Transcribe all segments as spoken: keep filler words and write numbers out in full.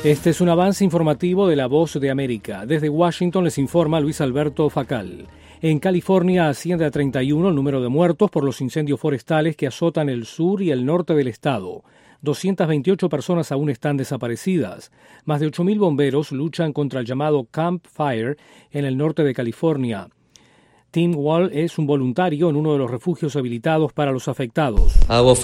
Este es un avance informativo de La Voz de América. Desde Washington les informa Luis Alberto Facal. En California asciende a treinta y uno el número de muertos por los incendios forestales que azotan el sur y el norte del estado. doscientas veintiocho personas aún están desaparecidas. Más de ocho mil bomberos luchan contra el llamado Camp Fire en el norte de California. Tim Wall es un voluntario en uno de los refugios habilitados para los afectados.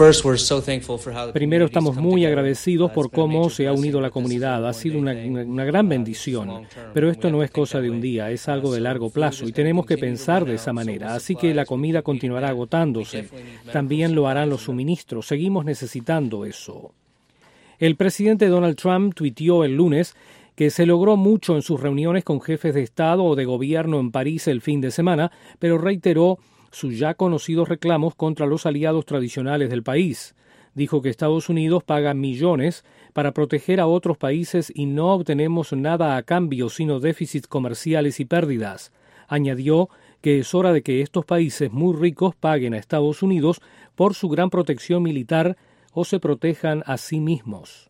Primero, estamos muy agradecidos por cómo se ha unido la comunidad. Ha sido una, una, una gran bendición. Pero esto no es cosa de un día, es algo de largo plazo y tenemos que pensar de esa manera. Así que la comida continuará agotándose. También lo harán los suministros. Seguimos necesitando eso. El presidente Donald Trump tuiteó el lunes que se logró mucho en sus reuniones con jefes de Estado o de gobierno en París el fin de semana, pero reiteró sus ya conocidos reclamos contra los aliados tradicionales del país. Dijo que Estados Unidos paga millones para proteger a otros países y no obtenemos nada a cambio, sino déficits comerciales y pérdidas. Añadió que es hora de que estos países muy ricos paguen a Estados Unidos por su gran protección militar o se protejan a sí mismos.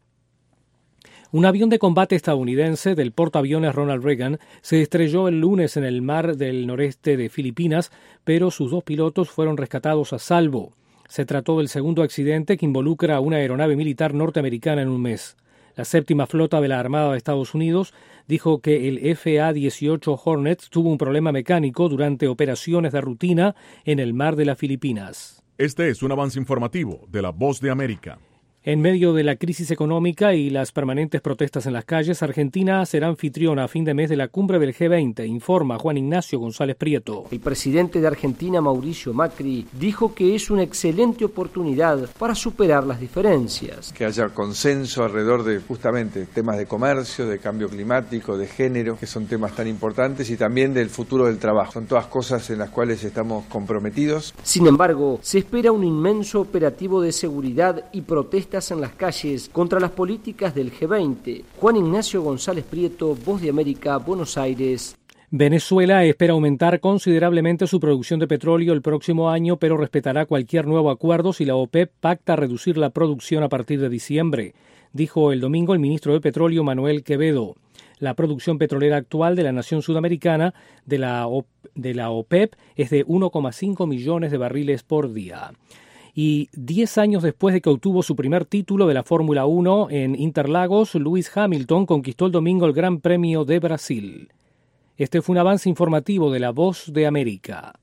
Un avión de combate estadounidense del portaaviones Ronald Reagan se estrelló el lunes en el mar del noreste de Filipinas, pero sus dos pilotos fueron rescatados a salvo. Se trató del segundo accidente que involucra a una aeronave militar norteamericana en un mes. La séptima flota de la Armada de Estados Unidos dijo que el F A dieciocho Hornet tuvo un problema mecánico durante operaciones de rutina en el mar de las Filipinas. Este es un avance informativo de La Voz de América. En medio de la crisis económica y las permanentes protestas en las calles, Argentina será anfitriona a fin de mes de la cumbre del G veinte, informa Juan Ignacio González Prieto. El presidente de Argentina, Mauricio Macri, dijo que es una excelente oportunidad para superar las diferencias. Que haya consenso alrededor de justamente temas de comercio, de cambio climático, de género, que son temas tan importantes, y también del futuro del trabajo. Son todas cosas en las cuales estamos comprometidos. Sin embargo, se espera un inmenso operativo de seguridad y protestas en las calles contra las políticas del G veinte. Juan Ignacio González Prieto, Voz de América, Buenos Aires. Venezuela espera aumentar considerablemente su producción de petróleo el próximo año, pero respetará cualquier nuevo acuerdo si la OPEP pacta reducir la producción a partir de diciembre, dijo el domingo el ministro de Petróleo Manuel Quevedo. La producción petrolera actual de la nación sudamericana de la, O- de la OPEP es de uno coma cinco millones de barriles por día. Y diez años después de que obtuvo su primer título de la Fórmula uno en Interlagos, Lewis Hamilton conquistó el domingo el Gran Premio de Brasil. Este fue un avance informativo de La Voz de América.